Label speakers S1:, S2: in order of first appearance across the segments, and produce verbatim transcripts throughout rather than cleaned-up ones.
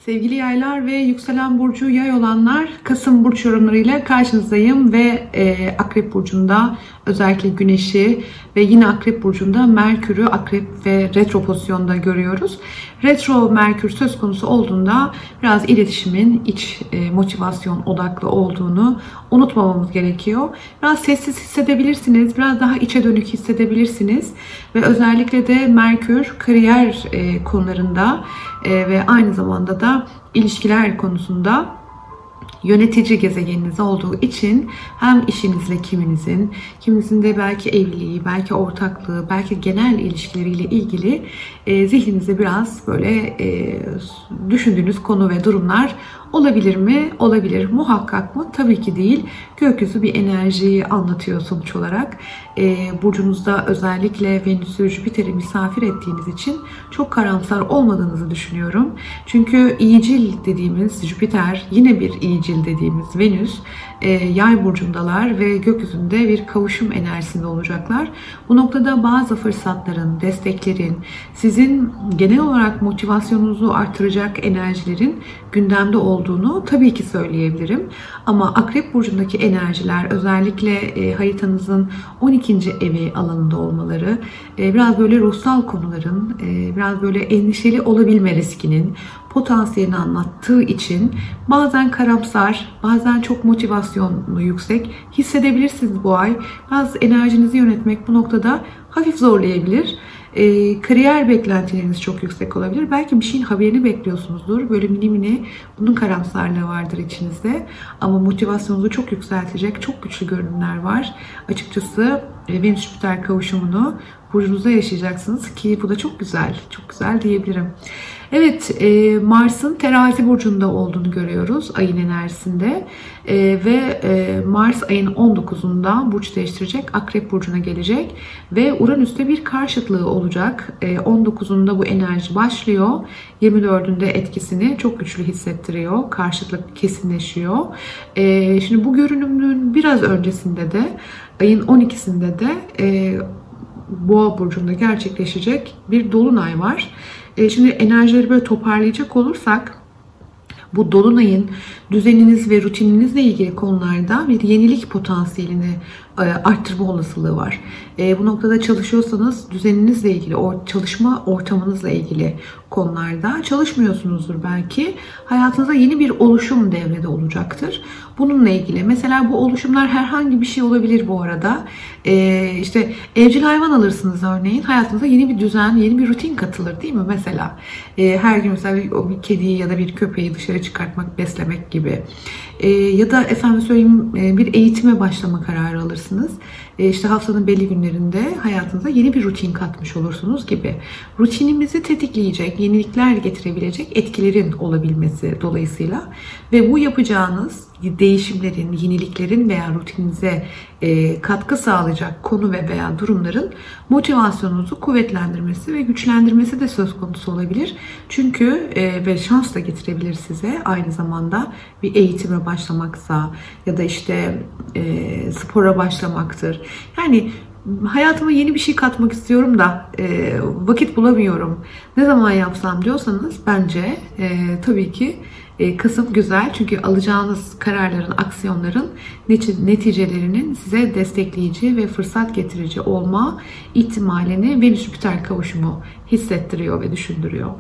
S1: Sevgili yaylar ve yükselen burcu yay olanlar, Kasım burç yorumlarıyla karşınızdayım ve e, Akrep burcunda özellikle Güneş'i ve yine Akrep burcunda Merkür'ü Akrep ve retro pozisyonda görüyoruz. Retro Merkür söz konusu olduğunda biraz iletişimin iç e, motivasyon odaklı olduğunu unutmamamız gerekiyor. Biraz sessiz hissedebilirsiniz, biraz daha içe dönük hissedebilirsiniz ve özellikle de Merkür kariyer e, konularında e, ve aynı zamanda da ilişkiler konusunda yönetici gezegeniniz olduğu için hem işinizle kiminizin, kiminizin de belki evliliği, belki ortaklığı, belki genel ilişkileriyle ilgili e, zihninizde biraz böyle e, düşündüğünüz konu ve durumlar olabilir mi? Olabilir. Muhakkak mı? Tabii ki değil. Gökyüzü bir enerjiyi anlatıyor sonuç olarak. E, burcunuzda özellikle Venüs'ü, Jüpiter'i misafir ettiğiniz için çok karamsar olmadığınızı düşünüyorum. Çünkü iyicil dediğimiz Jüpiter, yine bir iyicil dediğimiz Venüs, e, yay burcundalar ve gökyüzünde bir kavuşum enerjisinde olacaklar. Bu noktada bazı fırsatların, desteklerin, sizin genel olarak motivasyonunuzu artıracak enerjilerin gündemde olduğunu tabii ki söyleyebilirim. Ama Akrep burcundaki enerjiler özellikle e, haritanızın on ikinci evi alanında olmaları, e, biraz böyle ruhsal konuların, e, biraz böyle endişeli olabilme riskinin potansiyelini anlattığı için bazen karamsar, bazen çok motivasyonlu yüksek hissedebilirsiniz bu ay. Biraz enerjinizi yönetmek bu noktada hafif zorlayabilir. E, kariyer beklentileriniz çok yüksek olabilir. Belki bir şeyin haberini bekliyorsunuzdur. Böyle mini mini bunun karamsarlığı vardır içinizde. Ama motivasyonunuzu çok yükseltecek çok güçlü görünümler var. Açıkçası e, Venüs-Jüpiter kavuşumunu burcunuzda yaşayacaksınız ki bu da çok güzel. Çok güzel diyebilirim. Evet, e, Mars'ın Terazi burcunda olduğunu görüyoruz ayın enerjisinde e, ve e, Mars ayın on dokuzunda burç değiştirecek, Akrep burcuna gelecek ve Uranüs'te bir karşıtlığı olacak. E, on dokuzunda bu enerji başlıyor, yirmi dördünde etkisini çok güçlü hissettiriyor, karşıtlık kesinleşiyor. E, şimdi bu görünümün biraz öncesinde de ayın on ikisinde de e, Boğa burcunda gerçekleşecek bir dolunay var. Şimdi enerjileri böyle toparlayacak olursak bu dolunayın düzeniniz ve rutininizle ilgili konularda bir yenilik potansiyelini arttırma olasılığı var. Bu noktada çalışıyorsanız düzeninizle ilgili, o çalışma ortamınızla ilgili konularda çalışmıyorsunuzdur belki. Hayatınızda yeni bir oluşum devrede olacaktır. Bununla ilgili mesela bu oluşumlar herhangi bir şey olabilir bu arada. Ee, işte evcil hayvan alırsınız örneğin. Hayatınıza yeni bir düzen, yeni bir rutin katılır değil mi? Mesela e, her gün mesela bir, bir kediyi ya da bir köpeği dışarı çıkartmak, beslemek gibi. E, ya da efendim söyleyeyim e, bir eğitime başlama kararı alırsınız. E, işte haftanın belli günlerinde hayatınıza yeni bir rutin katmış olursunuz gibi. Rutinimizi tetikleyecek, yenilikler getirebilecek etkilerin olabilmesi dolayısıyla ve bu yapacağınız değişimlerin, yeniliklerin veya rutininize e, katkı sağlayacak konu ve veya durumların motivasyonunuzu kuvvetlendirmesi ve güçlendirmesi de söz konusu olabilir. Çünkü e, ve şans da getirebilir size aynı zamanda bir eğitime başlamaksa ya da işte e, spora başlamaktır. Yani hayatıma yeni bir şey katmak istiyorum da e, vakit bulamıyorum. Ne zaman yapsam diyorsanız bence e, tabii ki e, Kasım güzel. Çünkü alacağınız kararların, aksiyonların neticelerinin size destekleyici ve fırsat getirici olma ihtimalini Venüs-Jüpiter kavuşumu hissettiriyor ve düşündürüyor.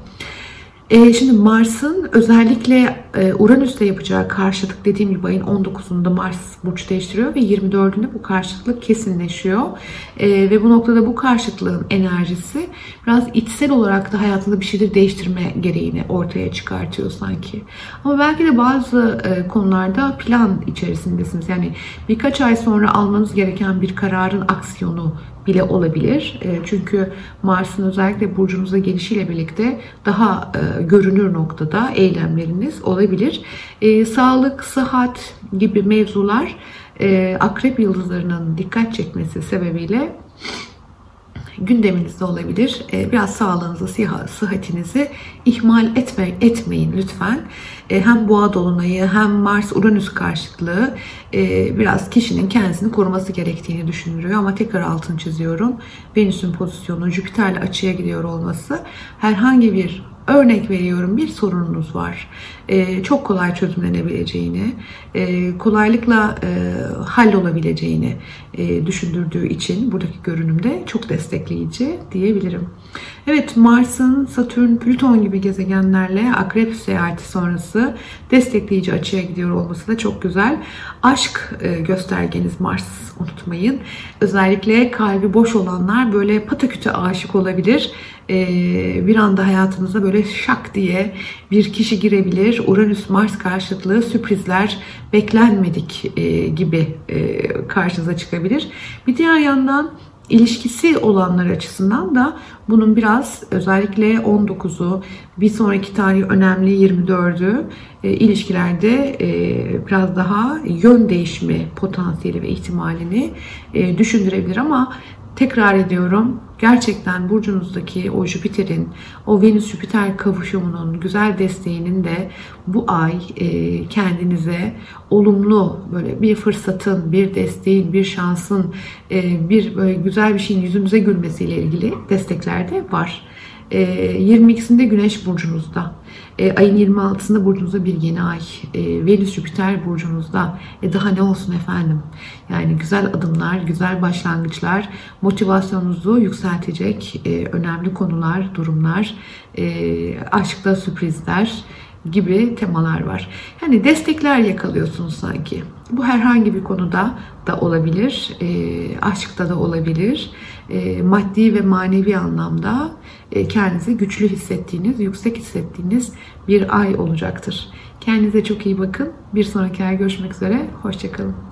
S1: E, şimdi Mars'ın özellikle e, Uranüs'te yapacağı karşıtlık dediğim gibi ayın on dokuzunda Mars burç değiştiriyor ve yirmi dördünde bu karşıtlık kesinleşiyor. E, ve bu noktada bu karşıtlığın enerjisi biraz içsel olarak da hayatında bir şeyleri değiştirme gereğini ortaya çıkartıyor sanki. Ama belki de bazı e, konularda plan içerisindesiniz. Yani birkaç ay sonra almanız gereken bir kararın aksiyonu bile olabilir. Çünkü Mars'ın özellikle burcunuza gelişiyle birlikte daha görünür noktada eylemleriniz olabilir. Sağlık, sıhhat gibi mevzular Akrep yıldızlarının dikkat çekmesi sebebiyle gündeminizde olabilir. Biraz sağlığınızı, sıhhatinizi ihmal etme, etmeyin lütfen. Hem boğa dolunayı hem Mars-Uranüs karşıtlığı biraz kişinin kendisini koruması gerektiğini düşündürüyor. Ama tekrar altını çiziyorum. Venüs'ün pozisyonu Jüpiter'le açıya gidiyor olması herhangi bir Örnek veriyorum, bir sorununuz var. Ee, çok kolay çözümlenebileceğini, e, kolaylıkla e, hallolabileceğini e, düşündürdüğü için buradaki görünümde çok destekleyici diyebilirim. Evet, Mars'ın Satürn, Plüton gibi gezegenlerle Akrep seyahati sonrası destekleyici açıya gidiyor olması da çok güzel. Aşk e, göstergeniz Mars, unutmayın. Özellikle kalbi boş olanlar böyle pataküte aşık olabilir. Ee, bir anda hayatınıza böyle şak diye bir kişi girebilir. Uranüs-Mars karşıtlığı sürprizler, beklenmedik e, gibi e, karşınıza çıkabilir. Bir diğer yandan ilişkisi olanlar açısından da bunun biraz, özellikle on dokuzu, bir sonraki tarih önemli yirmi dördü e, ilişkilerde e, biraz daha yön değişme potansiyeli ve ihtimalini e, düşündürebilir. Ama tekrar ediyorum, gerçekten burcunuzdaki o Jüpiter'in, o Venüs-Jüpiter kavuşumunun güzel desteğinin de bu ay e, kendinize olumlu, böyle bir fırsatın, bir desteğin, bir şansın, e, bir böyle güzel bir şeyin yüzünüze gülmesiyle ilgili destekler de var. E, yirmi ikisinde Güneş burcunuzda. E, ayın yirmi altısında burcunuzda bir yeni ay. E, Venüs-Jüpiter burcunuzda. E, daha ne olsun efendim? Yani güzel adımlar, güzel başlangıçlar, motivasyonunuzu yükseltecek e, önemli konular, durumlar, e, aşkta sürprizler gibi temalar var. Yani destekler yakalıyorsunuz sanki. Bu herhangi bir konuda da olabilir, e, aşkta da olabilir, e, maddi ve manevi anlamda e, kendinizi güçlü hissettiğiniz, yüksek hissettiğiniz bir ay olacaktır. Kendinize çok iyi bakın. Bir sonraki ay görüşmek üzere. Hoşça kalın.